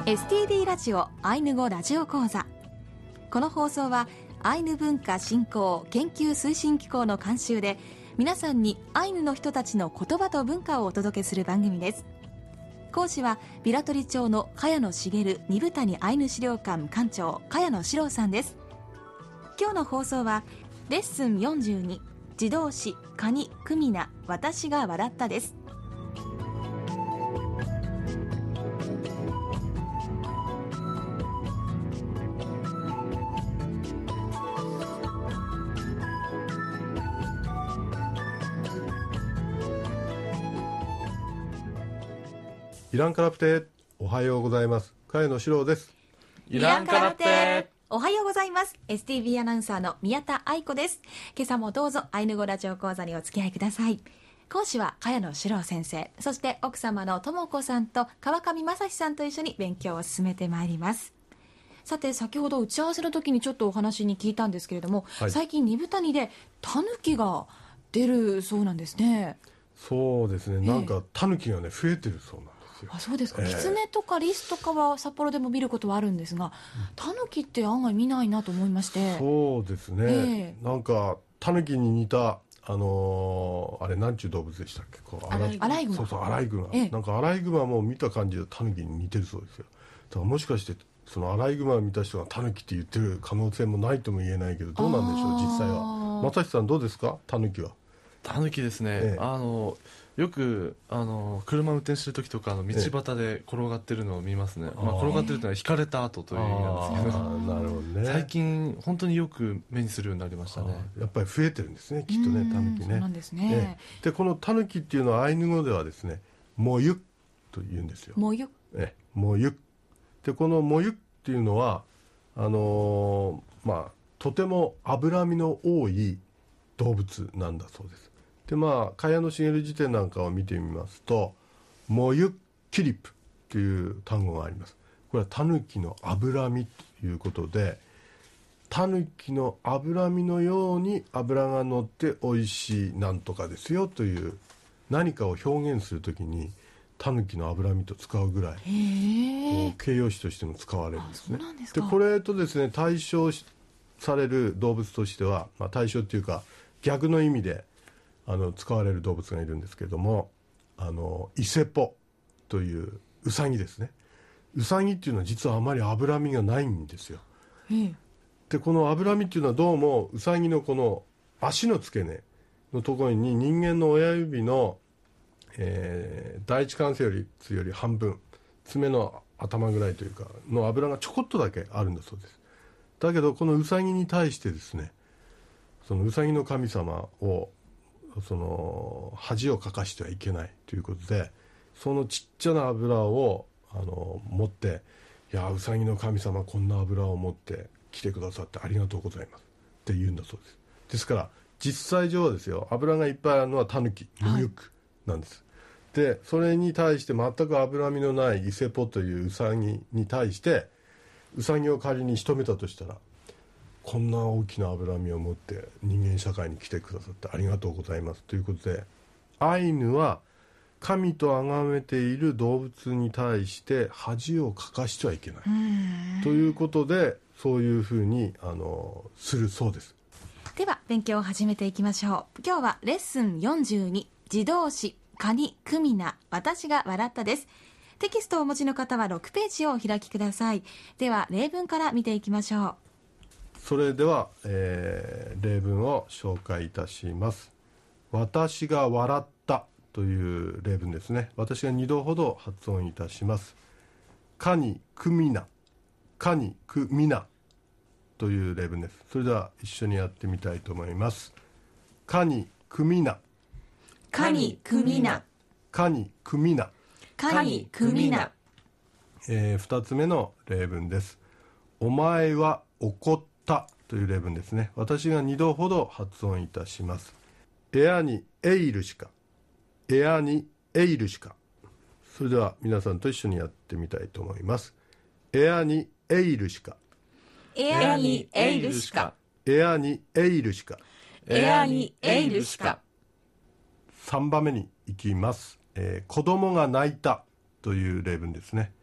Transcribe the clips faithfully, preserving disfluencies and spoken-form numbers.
エスティーディー ラジオアイヌ語ラジオ講座。この放送はアイヌ文化振興研究推進機構の監修で、皆さんにアイヌの人たちの言葉と文化をお届けする番組です。講師はビラトリ町の茅野茂二部谷アイヌ資料館館長茅野史郎さんです。今日の放送はレッスンよんじゅうに、自動詞カニクミナ私が笑ったです。 イランカラプテ、おはようございます。茅野史郎です。 イランカラプテ、おはようございます。 エスティービー アナウンサーの宮田愛子です。今朝もどうぞアイヌ語ラジオ講座にお付き合いください。講師は茅野史郎先生、そして奥様の智子さんと川上正史さんと一緒に勉強を進めてまいります。さて、先ほど打ち合わせの時にちょっとお話に聞いたんですけれども、はい、最近二部谷でタヌキが出るそうなんですね。 そうですね、なんかタヌキがね増えてるそうなんです。 あ、そうですか。キツネとかリスとかは札幌でも見ることはあるんですが、タヌキって案外見ないなと思いまして。 そうですね、えー、なんかタヌキに似たあのー、あれなんちゅう動物でしたっけ、こうアライグマ。そうそう、アライグマ、えー、なんかアライグマも見た感じでタヌキに似てるそうですよ。だからもしかしてそのアライグマを見た人がタヌキって言ってる可能性もないとも言えないけど、どうなんでしょう実際は。正史さんどうですか、タヌキは。 タヌキですね、ええ、あのよくあの車運転してる時とか、あの道端で転がってるのを見ますね。ええ、まあ、転がってるというのは引かれた後という意味なんですけど、 なるほど、ね、 最近本当によく目にするようになりましたね。 やっぱり増えてるんですね、きっとね、タヌキね。 そうなんですね。 ええ、でこのタヌキっていうのはアイヌ語ではですね、モユと言うんですよ。 モユ、 ええ、モユで、このモユっていうのはあのー、まあとても脂身の多い動物なんだそうです。でまあ茅野茂辞典なんかを見てみますと、モユキリプという単語があります。これはタヌキの脂身ということで、タヌキの脂身のように脂が乗って美味しいなんとかですよという何かを表現するときにタヌキの脂身と使うぐらい形容詞としても使われるんですね。 そうなんですか。 でこれとですね、対象される動物としては、まあ、対象っていうか逆の意味であの使われる動物がいるんですけれども、あのイセポというウサギですね。ウサギっていうのは実はあまり脂身がないんですよ。 ええ、 でこの脂身っていうのはどうもウサギのこの足の付け根のところに人間の親指の、えー、第一関節よりより半分、爪の頭ぐらいというかの脂がちょこっとだけあるんだそうです。だけどこのウサギに対してですね、そのウサギの神様をその恥をかかしてはいけないということで、そのちっちゃな油をあの持って、いやウサギの神様こんな油を持って来てくださってありがとうございますって言うんだそうです。ですから実際上はですよ、油がいっぱいあるのはタヌキ、モユクなんです、はい、でそれに対して全く脂身のないイセポというウサギに対してウサギを仮に仕留めたとしたら、こんな大きな脂身を持って人間社会に来てくださってありがとうございますということで、アイヌは神と崇めている動物に対して恥をかかしてはいけないということで、そういうふうにあのするそうです。 では勉強を始めていきましょう。今日はレッスンよんじゅうに、自動詞カニクミナ私が笑ったです。テキストをお持ちの方はろくページをお開きください。では例文から見ていきましょう。 それでは、えー、例文を紹介いたします。私が笑ったという例文ですね。私がにどほど発音いたします。カニクミナ、カニクミナという例文です。それでは一緒にやってみたいと思います。カニクミナ、 カニクミナ、 カニクミナ、 カニクミナ。 えー、ふたつめの例文です。お前は怒ったという例文ですね。私がにどほど発音いたします。エアにエイルしか、エアにエイルしか。それでは皆さんと一緒にやってみたいと思います。エアにエイルしか、 エアにエイルしか、 エアにエイルしか、 エアにエイルしか。 さんばんめに行きます。えー、子供が泣いたという例文ですね。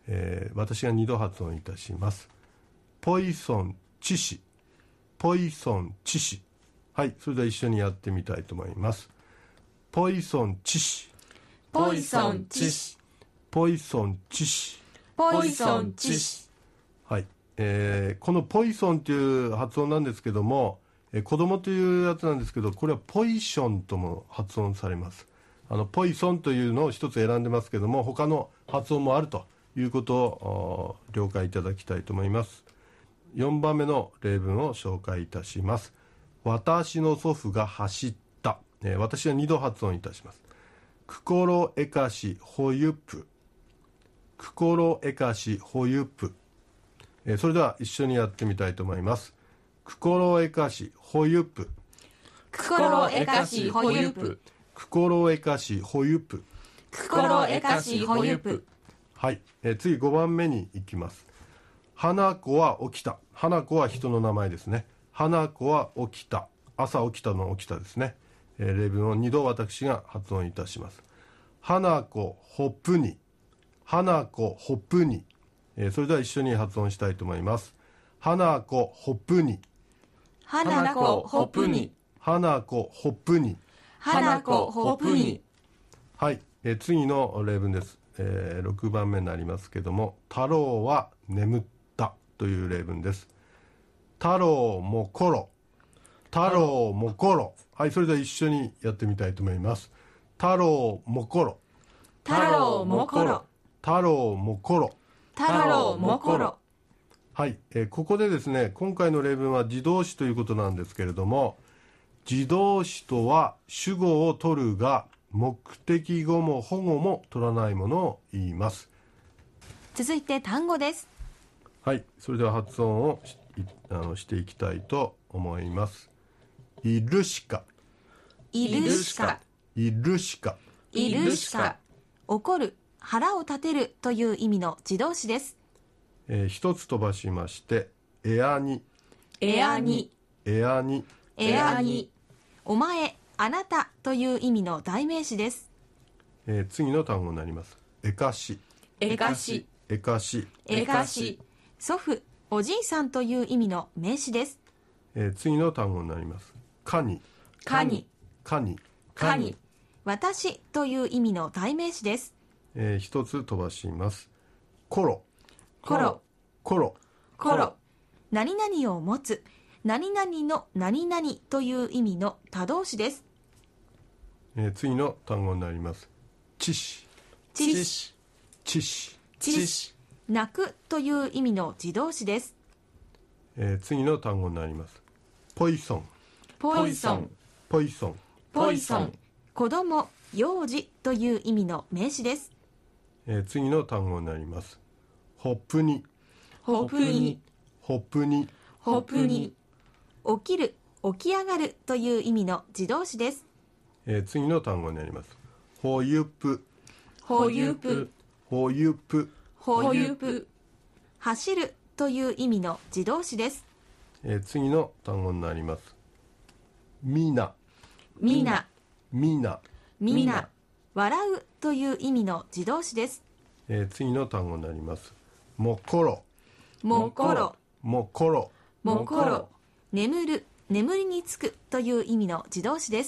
えー、私がにど発音いたします。ポイソン致死、ポイソン致死。はい、それでは一緒にやってみたいと思います。ポイソン致死、 ポイソン致死、 ポイソン致死、 ポイソン致死。 はい、えー、このポイソンという発音なんですけども、えー、子供というやつなんですけど、これはポイションとも発音されます。あのポイソンというのを一つ選んでますけども、他の発音もあるということを了解いただきたいと思います。よんばんめの例文を紹介いたします。私の祖父が走った、えー、私はにど発音いたします。くころえかしほゆぷ、くころえかしほゆぷ。えー、それでは一緒にやってみたいと思います。くころえかしほゆぷ、 くころえかしほゆぷ、 くころえかしほゆぷ、 くころえかしほゆぷ。 はい、えー、次ごばんめに行きます。花子は起きた。花子は人の名前ですね。花子は起きた。朝起きたの起きたですね。えー、例文をにど私が発音いたします。花子ほっぷに、花子ほっぷに。えー、それでは一緒に発音したいと思います。花子ほっぷに、 花子ほっぷに、 花子ほっぷに。 花子ほっぷに。 はい、えー、次の例文です。えー、ろくばんめになりますけども、太郎は眠ったという例文です。太郎もころ、太郎もころ。はい、それでは一緒にやってみたいと思います。太郎もころ、 太郎もころ、 太郎もころ。 太郎もころ。 はい、えー、ここでですね、今回の例文は自動詞ということなんですけれども、自動詞とは主語を取るが目的語も保護も取らないものを言います。 続いて単語です。 はい、それでは発音を し, あのしていきたいと思います。いるしか、 いるしか、 いるしか、 いるしか。怒る、腹を立てるという意味の自動詞です。 えー、一つ飛ばしまして、エアに、 エアに、 エアに、 エアに。お前、あなたという意味の代名詞です。 えー、次の単語になります。えかし、 えかし、 えかし、 えかし。祖父、おじいさんという意味の名詞です。 えー、次の単語になります。かに、 かに、 かに、 かに。私という意味の代名詞です。 えー、一つ飛ばします。ころ、 ころ、 ころ、 ころ。何々を持つ、何々の何々という意味の他動詞です。 えー、次の単語になります。知し、 知し、 知し、 知し。泣くという意味の自動詞です。 えー、次の単語になります。ポイソン、 ポイソン、 ポイソン、 ポイソン。子供、幼児という意味の名詞です。 えー、次の単語になります。ホップに、 ホップに、 ホップに、 ホップに。起きる、起き上がるという意味の自動詞です。 えー、次の単語になります。ほゆぷ、 ほゆぷ、 ほゆぷ、 ほゆぷ。走るという意味の自動詞です。 えー、次の単語になります。みな、 みな、 みな、 みな。笑うという意味の自動詞です。 えー、次の単語になります。もころ、 もころ、 もころ、 もころ。眠る、眠りにつくという意味の自動詞です。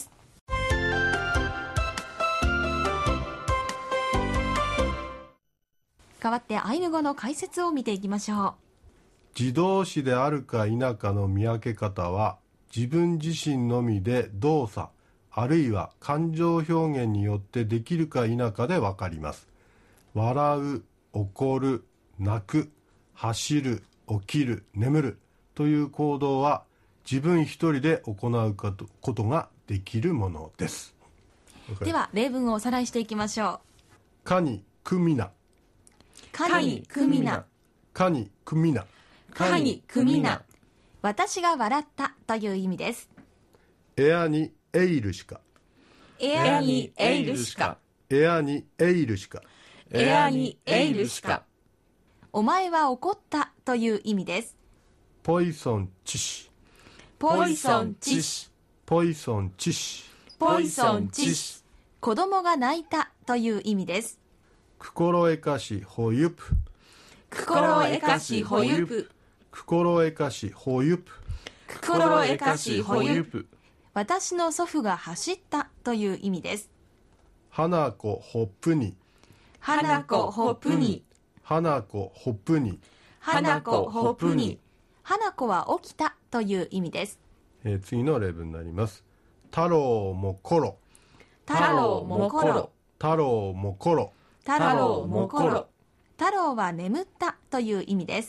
代わってアイヌ語の解説を見ていきましょう。 自動詞であるか否かの見分け方は、自分自身のみで動作あるいは感情表現によってできるか否かで分かります。笑う、怒る、泣く、走る、起きる、眠るという行動は自分一人で行うことができるものです。 では例文をおさらいしていきましょう。かにくみな、 かにくみな、 かにくみな、 かにくみな。私が笑ったという意味です。 エアにエイルしか、 エアにエイルしか、 エアにエイルしか、 エアにエイルしか。お前は怒ったという意味です。 ポイソン致死、 ポイソン致死、 ポイソン致死、 ポイソン致死。子供が泣いたという意味です。 心得かしほゆぷ、 心得かしほゆぷ。 心得かしほゆぷ。 心得かしほゆぷ。 ぷ。 私の祖父が走ったという意味です。 花子ほっぷに。 花子ほっぷに。 花子ほっぷに。 花子ほっぷに。花子は起きたという意味です。 えー次の例文になります。太郎もころ。 太郎もころ。 太郎もころ。 太郎もころ。太郎は眠ったという意味です。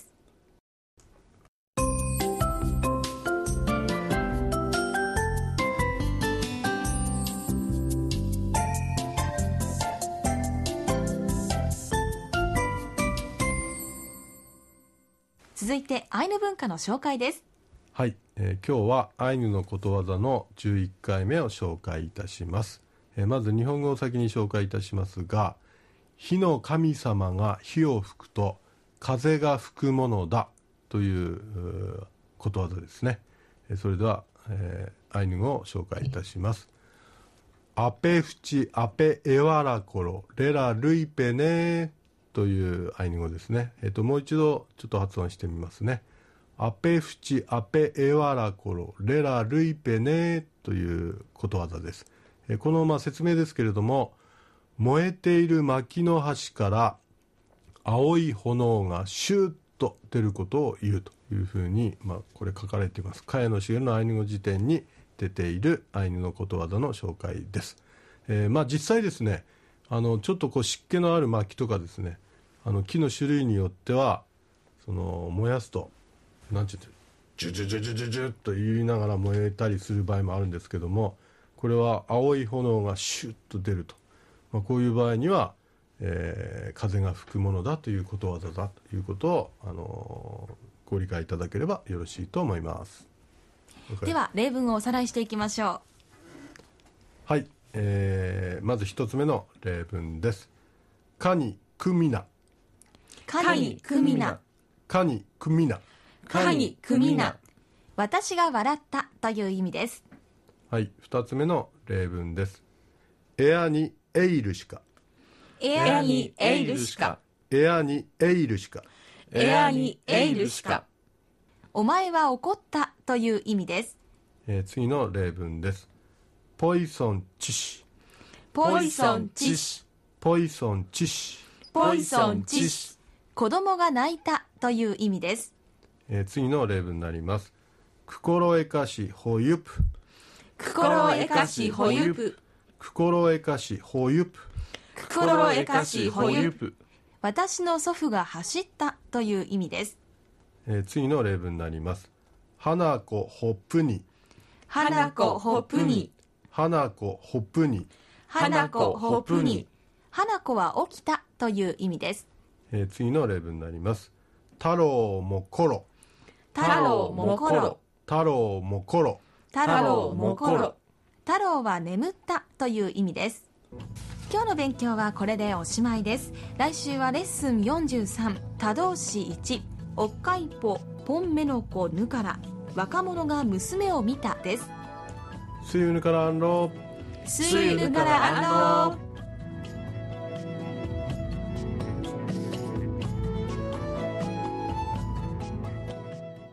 続いてアイヌ文化の紹介です。 はい、えー今日はアイヌのことわざのじゅういっかいめを紹介いたします。えーまず日本語を先に紹介いたしますが、火の神様が火を吹くと風が吹くものだといううーことわざですね。えーそれでは、えーアイヌ語を紹介いたします。アペフチアペエワラコロレラルイペネというアイヌ語ですね。えっともう一度ちょっと発音してみますね。アペフチアペエワラコロレラルイペネということわざです。えこのまあ説明ですけれども、燃えている薪の端から青い炎がシューッと出ることを言うというふうに、まあ、これ書かれています。茅野茂のアイヌ語辞典に出ているアイヌのことわざの紹介です。えーまあ、実際ですね、あのちょっとこう湿気のある薪とかですね、あの木の種類によってはその燃やすとなんて言ってジュジュジュジュジュジュと言いながら燃えたりする場合もあるんですけども、これは青い炎がシュッと出ると、まあ、こういう場合には、えー風が吹くものだということわざだということを、あのーご理解いただければよろしいと思います。 では例文をおさらいしていきましょはい、えーまず一つ目の例文です。かにくみな。 う。かにくみな。 かにくみな。 かにくみな。私が笑ったという意味です。 はい、二つ目の例文です。エアにエイルしか。 エアにエイルしか。 エアにエイルしか。 エアにエイルしか。お前は怒ったという意味です。 えー次の例文です。ポイソンチシ。 ポイソンチシ。 ポイソンチシ。 ポイソンチシ。子供が泣いたという意味です。 えー次の例文になります。心得かしほゆぷ。 心得かしほゆぷ。 心得かしほゆぷ。 心得かしほゆぷ。 ぷ。 私の祖父が走ったという意味です。 えー次の例文になります。花子ほっぷに。 花子ほっぷに。 花子ほっぷに。 花子ほっぷに。花子は起きたという意味です。 えー次の例文になります。太郎もころ。 太郎もころ。 太郎もころ。 太郎もころ。太郎は眠ったという意味です。今日の勉強はこれでおしまいです。来週はレッスンよんじゅうさん、多動詞いち、おっかいぽ、ポンメノコヌから若者が娘を見たです。 See you in the スイヌからアンロー